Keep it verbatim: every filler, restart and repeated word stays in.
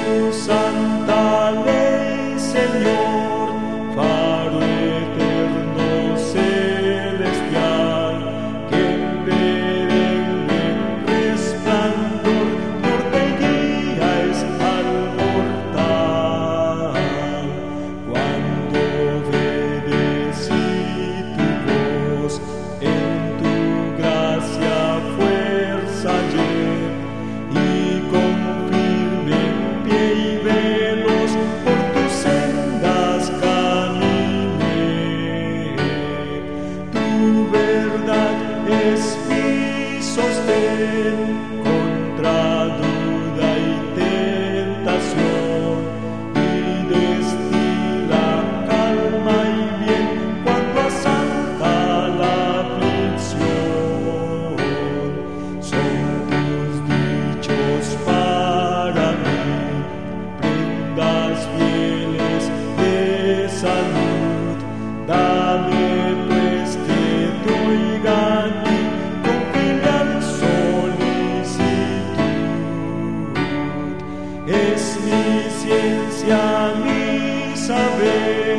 tu santa ley, Señor, faro eterno celestial, que en perenne resplandor norte y guías al mortal. Cuando obedecí tu voz, en tu gracia fuerza hallé, y con firme pie y veloz por tus sendas caminé. Tu verdad es mi sostén contra duda y tentación, y destila calma y bien cuando asanta la aflicción. Son tus dichos para mí, prendas fieles de salud. Dame pues que te oiga a ti con filial solicitud. Es mi ciencia, mi saber,